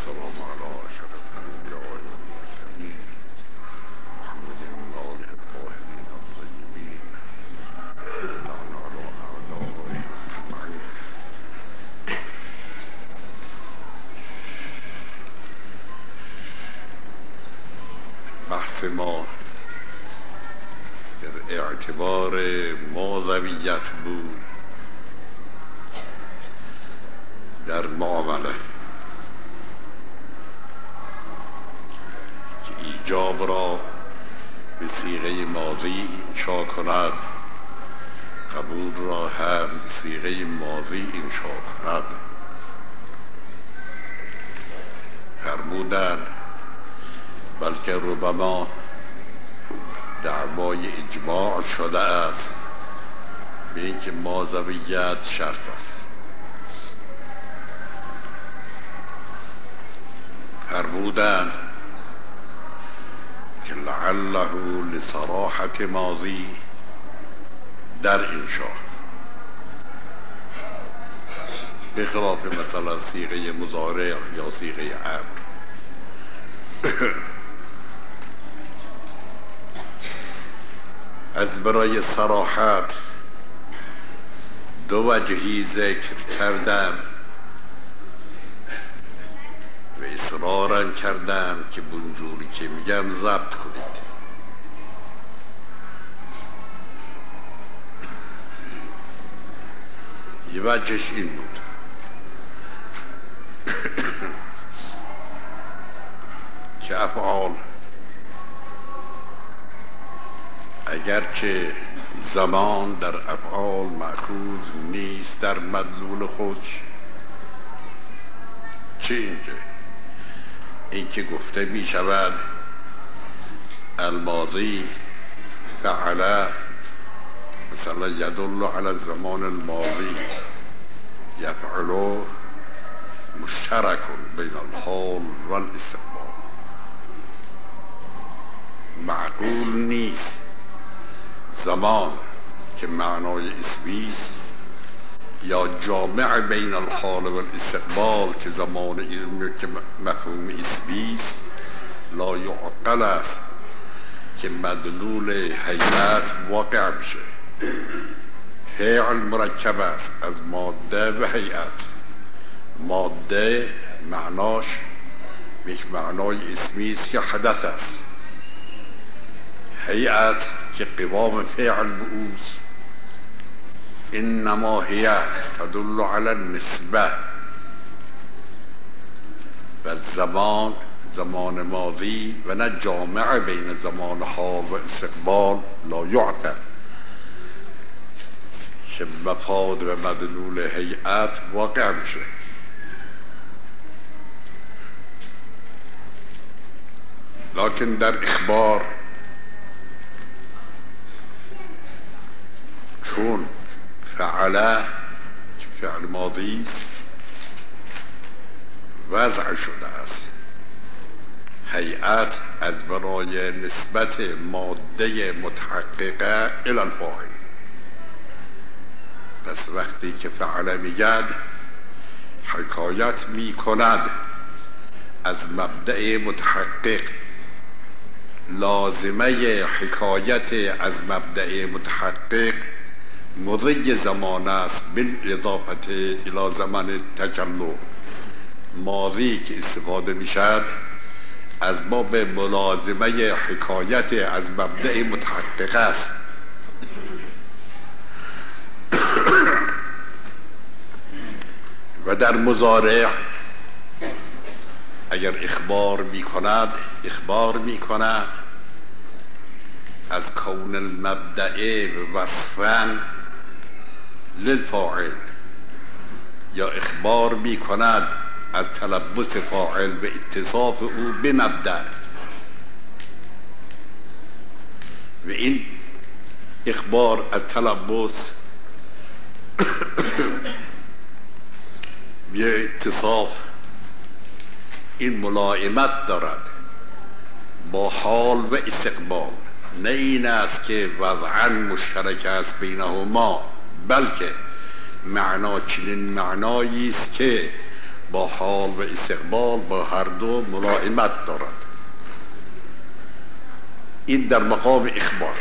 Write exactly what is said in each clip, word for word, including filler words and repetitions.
والسلام على أشرف الأنبياء والمرسلين محمد الله الطاهرين الطيبين وعلى آله أجمعين. بحث ما در اعتبار ماضویت بود در معامله که ایجاب را به صیغه ماضی انشا کند، قبول را هم به صیغه ماضی انشا کند. فرمودند بلکه ربما دعوای اجماع شده است به اینکه ماضویت شرط است. فرمودند که لعله لصراحت ماضی در انشا، به خلاف مثلا صیغه مضارع یا صیغه امر. از برای صراحت دو وجهی ذکر کردم و اصرارا کردم که بونجوری که میگم ضبط کنید. یه وجهش این بود که افعال اگرچه زمان در افعال مأخوذ نیست در مدلول خود، چه اینکه اینکه گفته می شود الماضی فعل مثلا یدل علی الزمان الماضی یفعل مشترک بین الحال و الاستقبال. معقول نیست زمان که معنای اسمیست یا جامع بین الحال و الاستقبال که زمان علمی که مفهوم اسمیست لا یعقل است که مدلول هیئت واقع بشه. فعل مرکب است از ماده و هیئت. ماده معناش یک معنای اسمیست که حدث است. هیئت که قوام فعل بؤوس انما هی تدل علی النسبه. و زمان زمان ماضی و نه جامع بین زمان حال و استقبال لا یعقل که مفاد و مدلول هیئت واقع میشه. لکن در اخبار چون فعله که فعل ماضی است وضع شده است، هیئت از برای نسبت ماده متحققه الی الفاعل. پس وقتی که فعله میگد حکایت میکند از مبدأ متحقق. لازمه حکایت از مبدأ متحقق مضی زمان است بالاضافه الی زمان تکلم. ماضی که استفاده میشد از باب ملازمه حکایت از مبدأ متحقق است. و در مضارع اگر اخبار میکند اخبار میکند از کون المبدأ وصفاً للفاعل، یا اخبار میکند از تلبس فاعل به اتصاف او به مبدأ. و این اخبار از تلبس به اتصاف این ملائمت دارد با حال و استقبال. نه این است که وضعاً مشترک است بینهما، بلکه معنا چنین معنایی است که با حال و استقبال با هر دو ملائمت دارد. این در مقام اخبار.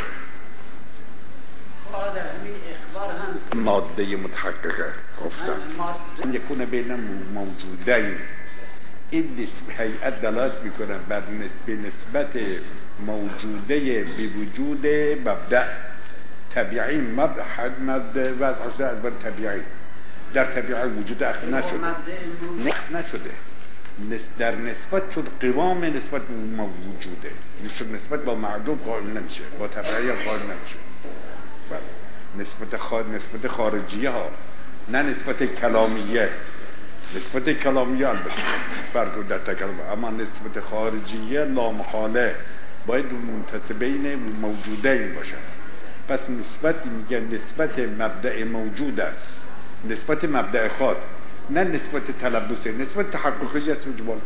ماده متحققه گفتم یکون بین موجودین. این هیئت دلالت میکنه بر به نسبت موجوده به وجود مبدأ طبیعی. مبدأ وضع شده از بر طبیعی، در طبیعه وجود اخر نشده، نقص نشده، در نسبت شد قوام نسبت به موجوده، نسبت با معدوم قائم نمیشه، با طبیعی قائم نمیشه. نسبت خارج، نسبت خارجیه ها، نه نسبت کلامیه. نسبت کلامیه البته فرق در تکلم، اما نسبت خارجیه لامحاله باید منتسبین موجودین باشن. پس نسبت میگن نسبت مبدأ موجود است، نسبت مبدأ خاص، نه نسبت تلبسه، نسبت تحققی است. وجبال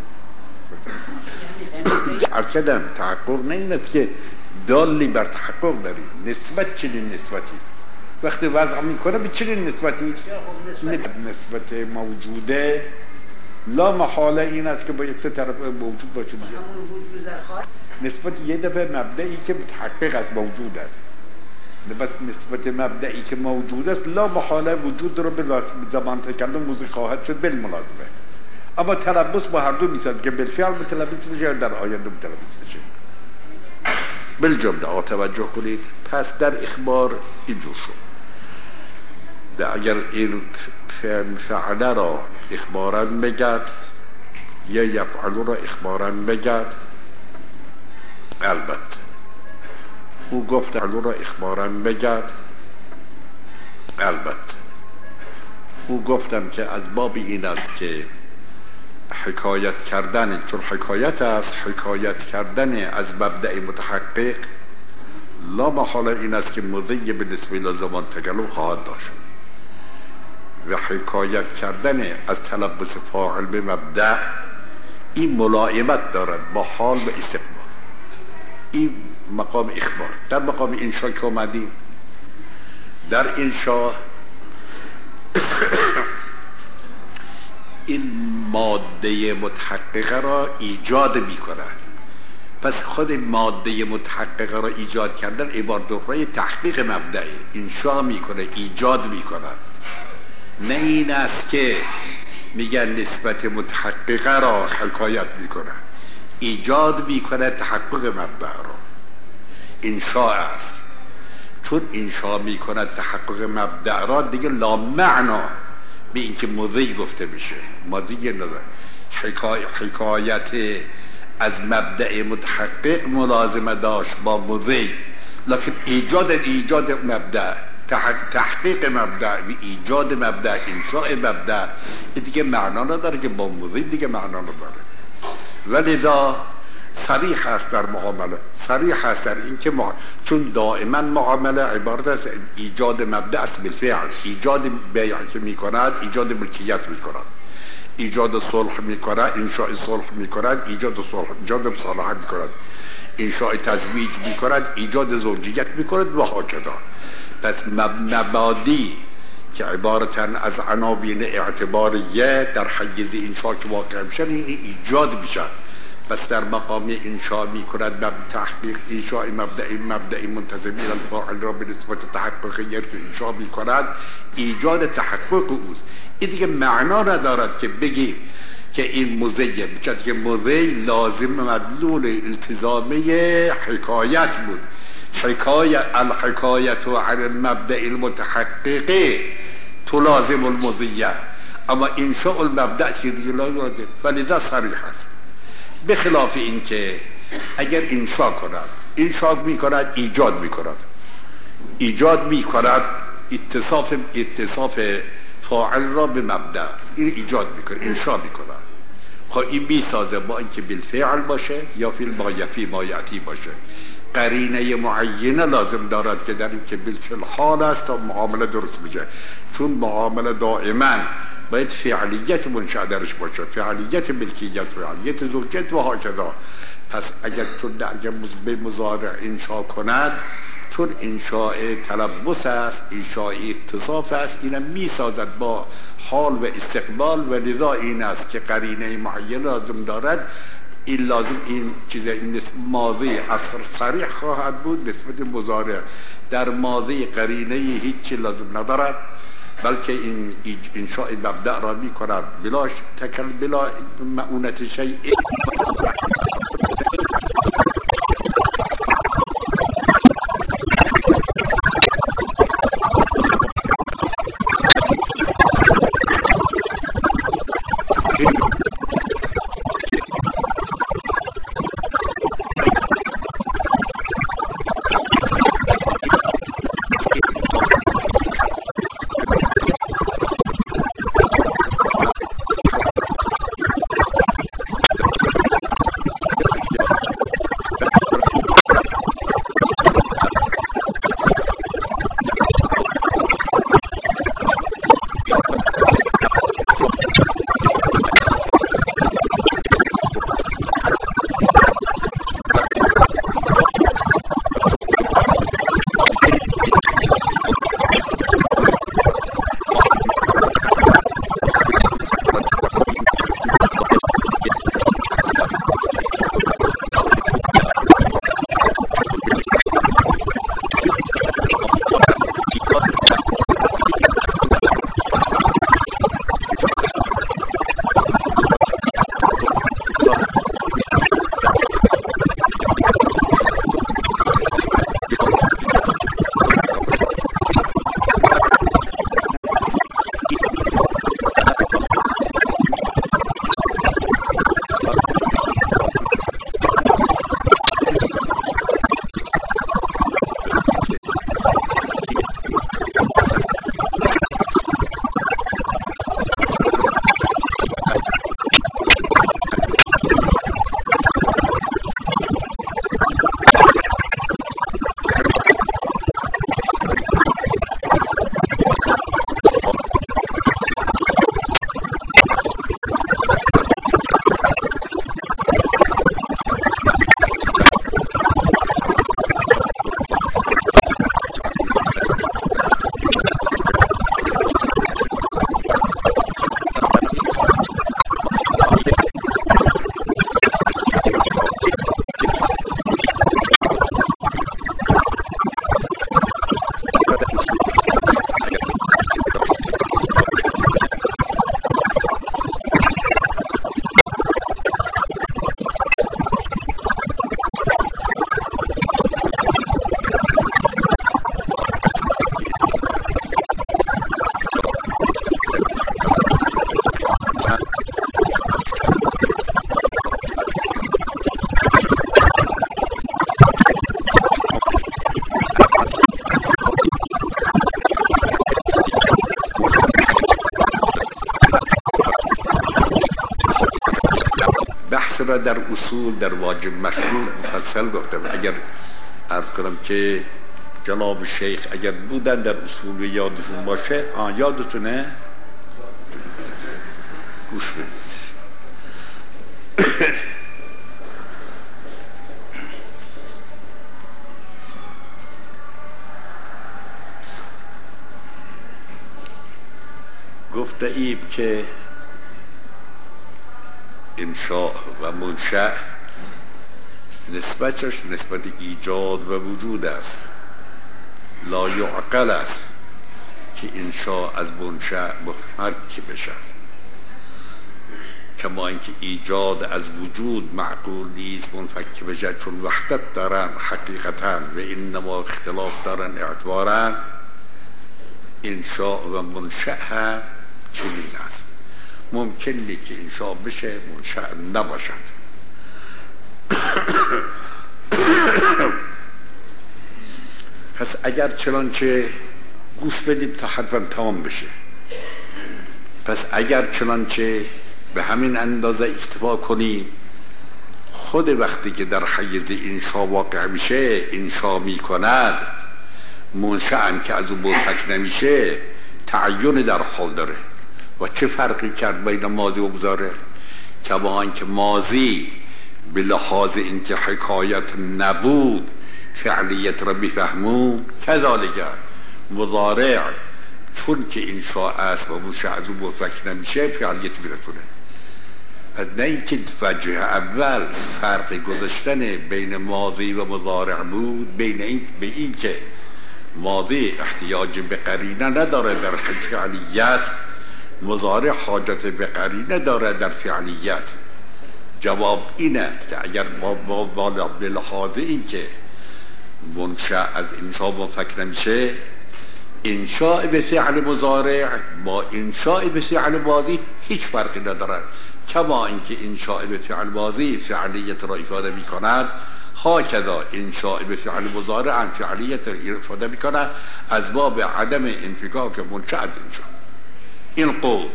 عرض کردم تحقق نه این است که دالی بر تحقق داری. نسبت چنین نسبتی است. وقتی وضع میکنه به چنین نسبتی؟ نسبت موجوده لا محاله این است که با یک طرف موجود باشه. نسبت یه دفعه مبدئی که متحقق است، موجود است. بس نسبت مبدئی که موجود است لا محاله وجود رو به زمان تکلم موزه خواهد شد بالملازمه. اما تلبس با هر دو میساد که بالفعل متلبس بشه، در آینده متلبس بشه. بالجمله توجه کنید. پس در اخبار اینجور شد. اگر این فعل را اخبارا بگد یا یفعل را اخبارا بگد، البته او گفت فعل را اخبارا بگد، البته او گفتم که از باب این است که حکایت کردن، چون حکایت است، حکایت کردن از مبدأ متحقق لا محاله این است که مضی به نسبه زمان تکلم خواهد داشت و حکایت کردن از تلبس فاعل به مبدأ این ملائمت دارد با حال و استقبال. این مقام اخبار. در مقام انشا که اومدیم، در انشا این ماده متحققه را ایجاد می کنند. پس خود ماده متحققه را ایجاد کردن عبارت برای تحقیق مبدعی انشا می کنه، ایجاد می کنند. نه این است که میگن نسبت متحققه را حکایت می کنند، ایجاد می کنه تحقق مبدع را. انشاء است. چون انشاء می کند تحقق مبدع را، دیگه لا معنا به اینکه مضی گفته بشه. ماضی نداره. حکای حکایت از مبدأ متحقق ملازمه داشت با مضی، لکن ایجاد ایجاد مبدأ، تحقیق مبدأ و ایجاد مبدأ، انشاء مبدأ دیگه معنا نداره که با مضی دیگه معنا نداره. ولذا صریح است در معامله، صریح است در این که ما چون دائما معامله عبارت است ایجاد مبدأ است بالفعل. ایجاد بیع که می کند ایجاد ملکیت می کند، ایجاد صلح می کند انشاء صلح می کند، ایجاد صلح ایجاد مصالحه می کند، انشاء تزویج می کند، ایجاد زوجیت می کند و هکذا. پس مبادی که عبارتن از عناوین اعتباریه در حیز انشاء که واقع میشن این ایجاد میشن. پس در مقام انشاء می کند مب تحقیق انشاء مبدأ مبدأ منتسب الی الفاعل را به نسبت تحققیت که انشاء می کند ایجاد تحقق اوست. این دیگه معنا ندارد که بگی که این مضیه، بچه که مضی لازم مدلول التزامه حکایت بود. حکایت الحکایت عن المبدأ المتحقق تلازم المضیه، اما انشاء المبدأ که دیگه لازم، ولذا صریح است. بخلاف این که اگر انشاء کند، انشاء می کند ایجاد می کند، ایجاد می کند اتصاف اتصاف فاعل را به مبدأ، این ایجاد می کند، انشاء می کند. خب این بی سازه با اینکه بالفعل باشه یا فی المایفی مایعتی باشه، قرینه معینه لازم دارد که در این که بالفعل حال است تا معامله درست بشه. چون معامله دائما باید فعلیت منشأ درش باشه، فعلیت ملکیت، فعلیت زوجیت و هکذا. پس اگر چون در به مضارع انشاء کند، چون انشاء تلبس است، انشاء اتصاف است، اینم می سازد با حال و استقبال، و لذا این است که قرینه معین لازم دارد. این لازم این چیز این ماضی اثر صریح خواهد بود نسبت مضارع. در ماضی قرینه هیچی لازم ندارد، بلکه این انشاء مبدأ را می کند بلا تکل بلا معونت شیء. را در اصول در واجب مشروط مفصل گفتم. اگر عرض کنم که جناب شیخ اگر بودن در اصول یادتون باشه، آن یادتونه گوش بدید. گفته ایم که انشاء و منشأ نسبتش نسبت ایجاد و وجود است. لا یعقل است که انشاء از منشأ منفک بشد، کما اینکه ایجاد از وجود معقول نیست منفک بشد، چون وحدت دارن حقیقتا و انما اختلاف دارن اعتبارا. انشاء و منشأ هم چنین است. ممکنه که انشاء بشه منشأ نباشد. پس اگر چنانچه گوش بدید تا حتما تمام بشه. پس اگر چنانچه به همین اندازه اکتفا کنیم، خود وقتی که در حیز انشاء واقع میشه انشاء میکند، منشأ هم که از اون منفک نمیشه تعین در حال داره. و چه فرقی کرد بین ماضی و مضارع؟ که با اینکه ماضی به لحاظ اینکه حکایت نبود فعلیت را میفهمون، کذالک مضارع چون که انشاء است و منشأ از اون مفک نمیشه فعلیت میرسونه. پس نه اینکه وجه اول فرق گذاشتن بین ماضی و مضارع بود، بین این به این که ماضی احتیاج به قرینه نداره در فعلیت، مضارع حاجت به قرینه داره در فعلیت. جواب این است که اگر ما بالا به لحاظ این که منشأ از انشاء مفک نمیشه، انشاء به فعل مضارع با انشاء به فعل ماضی هیچ فرقی ندارد. کما اینکه انشاء به فعل ماضی فعلیت را افاده می کند، هاکذا انشاء به فعل مضارع هم فعلیت را افاده می کند، از باب عدم انفکاک منشأ از انشاء. این قول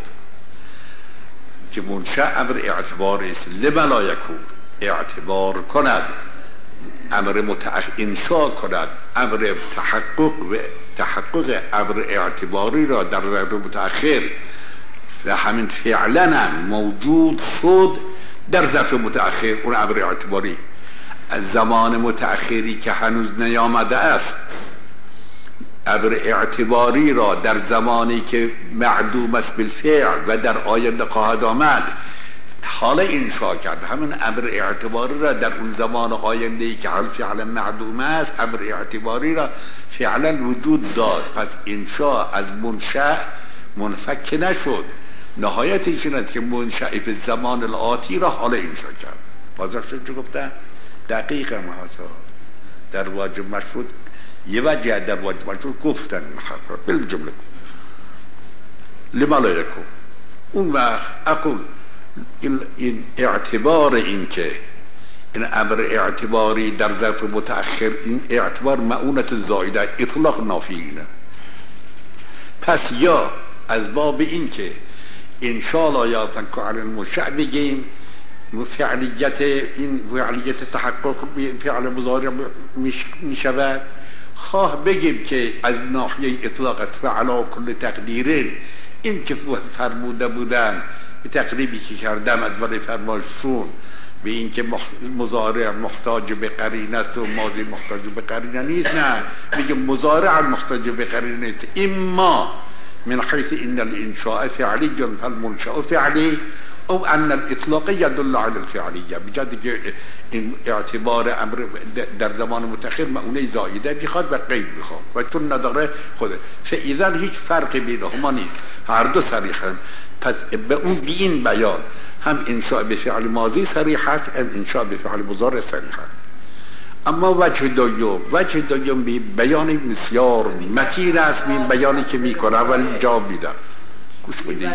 که منشأ امر اعتبار است، لما لا یکون اعتبار کند، امر متأخر انشاء کند، امر تحقق و تحقق امر اعتباری را در ظرف متأخر و همین فعلا هم موجود شد در ظرف متأخر، اون امر اعتباری از زمان متأخری که هنوز نیامده است، امر اعتباری را در زمانی که معدوم است بالفعل و در آینده خواهد آمد حالا انشاء کرد، همین امر اعتباری را در اون زمان آینده‌ای که حال فعلا معدوم است امر اعتباری را فعلا وجود داد. پس انشاء از منشأ منفک نشد، نهایتش این است که منشأ فی زمان الآتی را حالا انشاء کرد. واضح شد چه گفتم؟ دقیق محاسا در واجب مشروط یه وجه در واجب مشروط گفتن محقق بالجمله لما لا یکون. اون وقت اقول این, این اعتبار این که این امر اعتباری در ظرف متأخر، این اعتبار معونت زائده اطلاق نافینه. پس یا از باب این که انشاءالله یا تنکو علی المنشأ بگیم فعلیت این فعلیت تحقق فعل مضارع می شود، خواه بگیم که از ناحیه اطلاق است فعلا کل تقدیرین، این که فرموده بودن به تقریبی که کردم از برای فرمایشون به این که مضارع محتاج به قرینه است و ماضی محتاج به قرینه نیست، نه میگه مضارع محتاج به قرینه نیست. اما من حیث ان الانشاء فعلی فالمنشأ فعلی او ان الاطلاق يدل على الفعلیه، بجد که این اعتبار امر در زمان متأخر معونه زائده بخواد و قید بخواد و چون نداره خوده فاذا هیچ فرقی بینهما نیست، هر دو صریح هم. پس به اون بی این بیان هم انشاء به فعل ماضی صریح است، هم انشاء به فعل مضارع صریح است. اما وجه دوم، وجه دوم بی بیان بسیار متین است، این بیانی که میکنه اول جواب میدم گوش بدید.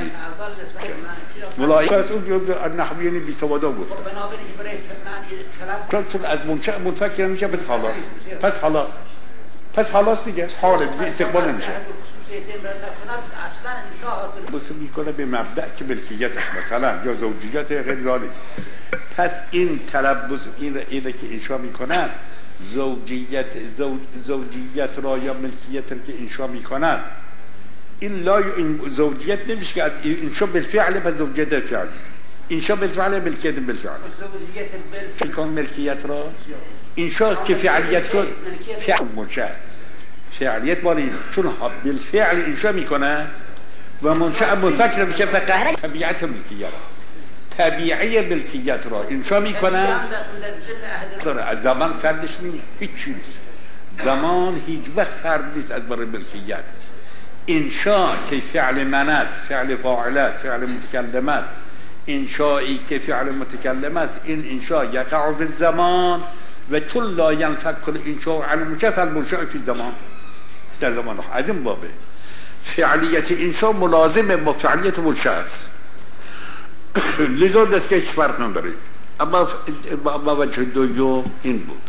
ملایق از اون نحویانی بی سوادا گفت چون از منشأ منفک نمیشه، پس حالا پس حالاست پس حالاست دیگه، حاله دیگه استقبال نمیشه. بس میکنه به مبدأ که ملکیت است مثلا یا زوجیت غیر ذالک. پس این تلبس این ایده که انشاء میکنن زوجیت زوج زوجیت را یا ملکیت را که انشاء میکنن، این لا این زوجیت نمیشه که از انشاء بالفعل به زوجیت بالفعل، انشاء بالفعل ملکیت بالفعل. زوجیت بالفعل ملکیت را انشاء که فعلیت شد فعل منشأ فعلیت باید چون بالفعل انشاء میکنه و منشأ منفک نمیشه، فقط طبیعت ملکیت طبیعی ملکیت را انشاء میکنه داره. از زمان فردش نیست، هیچ چیز زمان هیچ وقت فرد نیست از برای ملکیت. انشاء که فعل من است، فعل فاعل است، فعل متکلم است، انشائی که فعل متکلم است، این انشاء یقع فی الزمان و چون لا ینفک الانشاء عن المنشأ فالمنشأ فی الزمان، در زمان از این بابه فعلیت انشاء ملازم با فعلیت منشأ است، لذا دست که هیچ فرق نداره. اما با وجه دوم این بود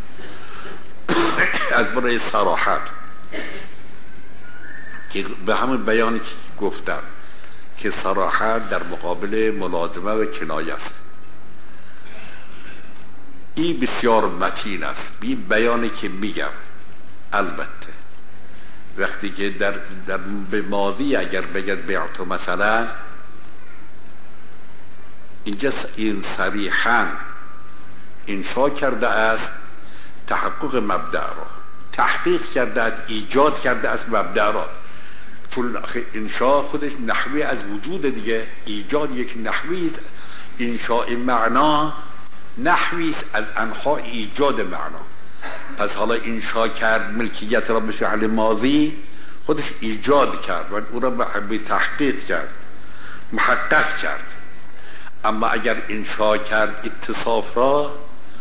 از برای صراحت که به همون بیانی که گفتم که صراحت در مقابل ملازمه و کنایه است، این بسیار متین است. این بیانی که میگم البته وقتی که در, در به ماضی اگر بگد بیعتو مثلا، اینجا این صریحاً انشاء کرده است تحقق مبدأ را تحقیق کرده است، ایجاد کرده است مبدأ را. چون انشاء خودش نحوی از وجود دیگه، ایجاد یک نحوی است. انشاء معنا نحوی است از انحاء ایجاد معنا. پس حالا انشاء کرد ملکیت را به فعل ماضی، خودش ایجاد کرد و او را به تحقیق کرد، محقق کرد. اما اگر انشاء کرد اتصاف را،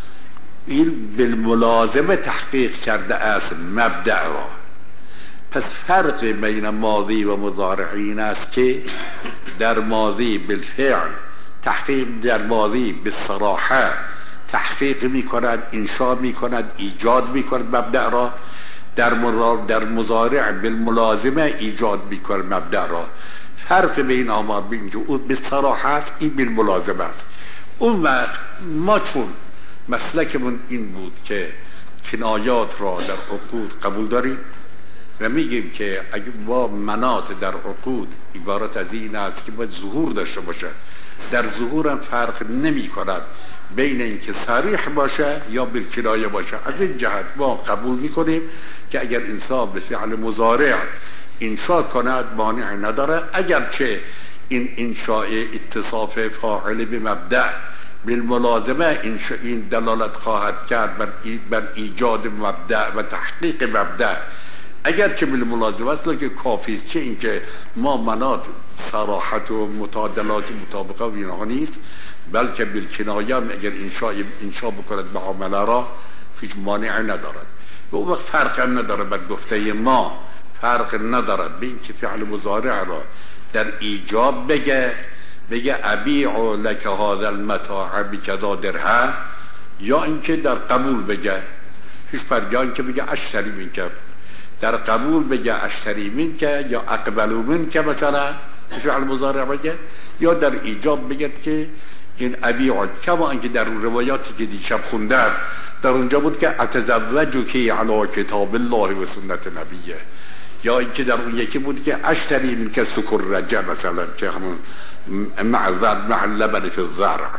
این بالملازمه تحقیق کرده است مبدأ را. پس فرق بین ماضی و مضارع این است که در ماضی بالفعل تحقیق، در ماضی بالصراحه تحقیق می کند، انشاء می کند، ایجاد می کند مبدأ را. در در مضارع بالملازمه ایجاد می کند مبدأ را. فرق بین آنها بین که اون بالصراحه است، این بالملازمه است. اون وقت ما چون مسلکمون این بود که کنایات را در عقود قبول داریم و میگیم که اگه با مناط در عقود عبارت از این است که باید ظهور داشته باشه، در ظهور هم فرق نمی کند بین اینکه صریح باشه یا بالکنایه باشه. از این جهت ما قبول میکنیم که اگر انسان به فعل مضارع انشاء کند مانع نداره، اگرچه این انشاء اتصاف فاعل به مبدأ بالملازمه این دلالت خواهد کرد بر, بر ایجاد مبدأ و تحقیق مبدأ، اگرچه بالملازمه است، لکه کافی است. چه اینکه ما مناط صراحت و متعادلات مطابقه و اینها نیست، بلکه بالکنایه اگر انشاء انشاء بکند معامله را هیچ مانع ندارد و اون وقت فرق هم نداره. بر گفته ما فرق ندارد بین که فعل مضارع را در ایجاب بگه بگه ابیع لک هذا المتاع بکذا درهم، یا اینکه در قبول بگه هیچ فرقی، یا اینکه بگه اشتری منک، در قبول بگه اشتری منک یا اقبل منک مثلا فعل مضارع بگه، یا در ایجاب بگه که این ابیع، کما اینکه در روایاتی که دیشب خوندن در اونجا بود که اتزوجک علی کتاب الله و سنت نبیه، یا اینکه در اون یکی بود که اشتری منک سکرجه مثلا که همون مع مع اللبن فی الزرع،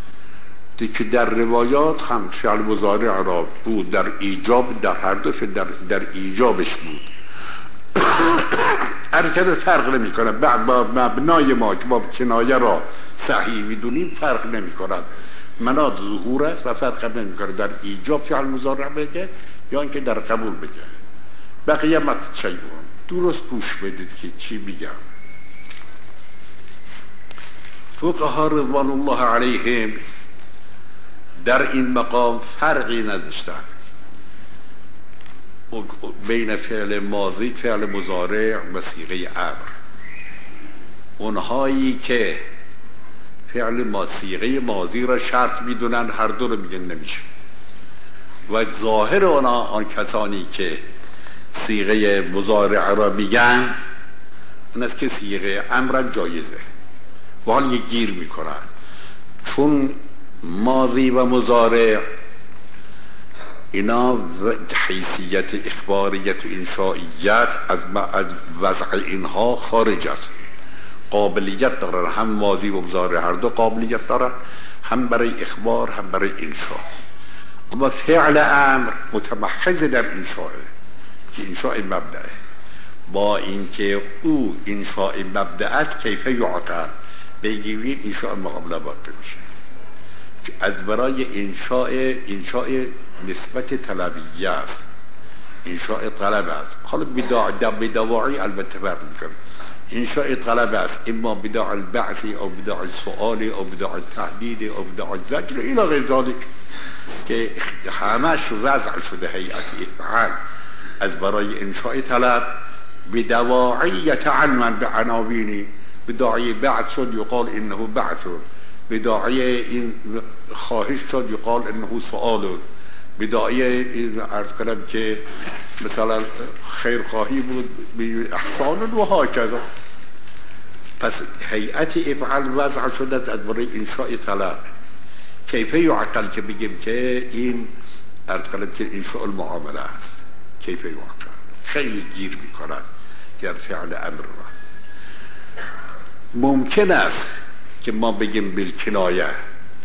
که در روایات هم فعل مضارع را بود در ایجاب، در هر دو در, در ایجابش بود. حرکت فرق نمی کنه. بعد با مبنای ما که با کنایه را صحیح میدونیم فرق نمی کند، مناط ظهور است و فرق نمی کنه در ایجاب فعل مضارع بگه یا اینکه در قبول بگه. بقیه مطلب درست گوش بدید که چی میگم. فقها رضوان الله علیهم در این مقام فرقی نذاشتن بین فعل ماضی، فعل مضارع و صیغه امر. اونهایی که فعل ما صیغه ماضی را شرط میدونن هر دو رو میگن نمیشه، و ظاهر اونا آن کسانی که صیغه مضارع را میگن اون است که صیغه امر جایزه و حال یک گیر میکنن، چون ماضی و مضارع اینا حیثیت اخباریت و انشائیت از از وضع اینها خارج است. قابلیت دارن، هم ماضی و مضارع هر دو قابلیت دارن، هم برای اخبار هم برای انشاء. اما فعل امر متمحض در انشاء که انشاء مبدأه، با اینکه او انشاء مبدأ است کیف یعقل بگیرید انشاء مقابله واقع میشه. از برای انشاء انشاء نسبت طلبیه است، انشاء طلب است. حالا بدواعی البته فرق میکنه. انشاء طلب است، اما بداع البعث او بداع السؤال او بداع التهدید او بداع الزجر الى غیر ذلك که همش وضع شده هیئت افعال از برای انشاء طلب. بدواعی یتعنون بعناوینی، بداعی بعث شد یقال انه بعث، بداعی این خواهش شد یقال انه سؤال، بداعی عرض کنم که مثلا خیرخواهی بود احسان و هاکذا. پس هیئت افعال وضع شده از برای انشاء طلب. کیف یعقل که بگیم که این عرض کنم که انشاء المعامله است، کیف یعقل خیلی گیر میکنن در فعل امر را. ممکن است که ما بگیم بالکنایه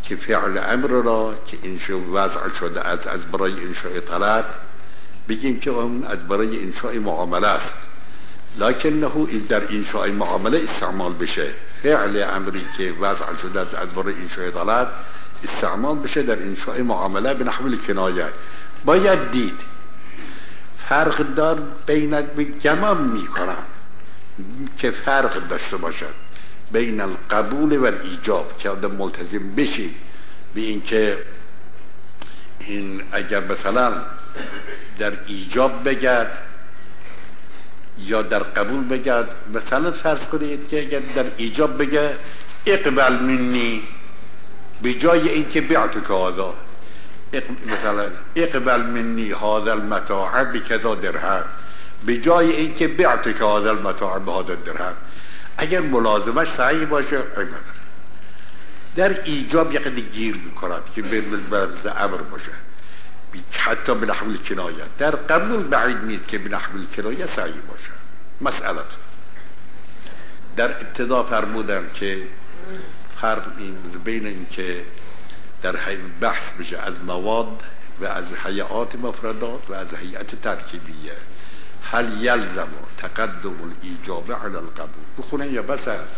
که فعل امر را که انشاء وضع شده از از برای انشاء طلب بگیم که اون از برای انشاء معامله است، لکنه این در انشاء معامله استعمال بشه. فعل امری که وضع شده از برای انشاء طلب استعمال بشه در انشاء معامله به نحو کنایه. باید دید فرق دار بین گمان میکنم که فرق داشته باشد بین القبول و ایجاب که آدم ملتزم بشیم به این که این اگر مثلا در ایجاب بگد یا در قبول بگد. مثلا فرض کنید که اگر در ایجاب بگه اقبل منی به جای این که بعتک هذا، مثلا اقبل منی هذا المتاع بکذا درهم به جای این که بعتک هذا المتاع بهذا درهم، اگر ملازمش صحیح باشه عیب نداره. در ایجاب یک گیر میکند که به لفظ امر باشه حتی به نحو کنایه. در قبول بعید نیست که به نحو کنایه صحیح باشه. مسئله در ابتدا فرمودم که فرق بین این که در بحث بشه از مواد و از هیئات مفردات و از هیئت ترکیبیه. هل یلزم تقدم الایجاب علی القبول بخونه یا بس هست؟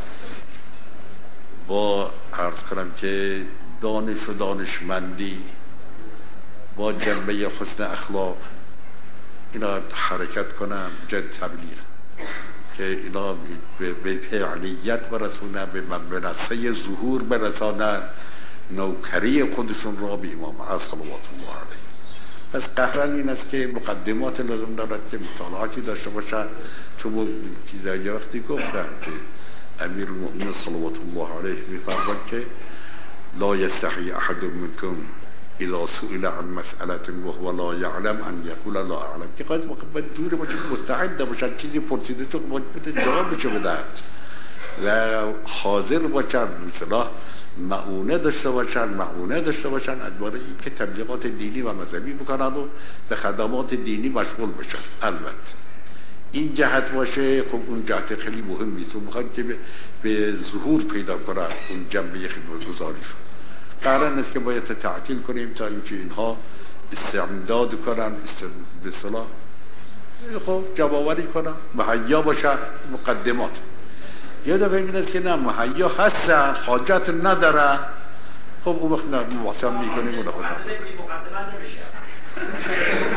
با عرض کنم که دانش و دانشمندی با جنبه حسن اخلاق اینا حرکت کنم جد تبلیغ که اینا به فعلیت برسونن، به منصه ظهور برسانن نوکری خودشون را به امام صلوات الله علیه. پس قهرن این است که مقدمات لازم دارد که مطالعاتی داشته باشن، چون چیزایی وقتی گفتن که امیر المؤمنین صلوات الله علیه میفرماید که لا یستحی احد منکم اذا سئل عن مسئله وهو لا یعلم ان یقول لا اعلم، که قاعد باید جوری باشه که مستعد باشن چیزی پرسیده چون باید جوابشو بدن و حاضر باشن، مثلا معونه داشته باشن معونه داشته باشن ادوار این که تبلیغات دینی و مذهبی بکنن و به خدمات دینی مشغول باشن. البته این جهت باشه خب اون جهت خیلی مهم نیست و میخوان که به ظهور پیدا کنن اون جنبه خدمتگزاریشون. قرار نیست که باید تعطیل کنیم تا اینکه اینها استعداد کنن به اصطلاح خب جوابی کنن مهیا باشن مقدمات. یاد بگیرید است که نه مهیا هستن حاجت ندارن، خب اون وقت نه محسن میکنیم اون خدا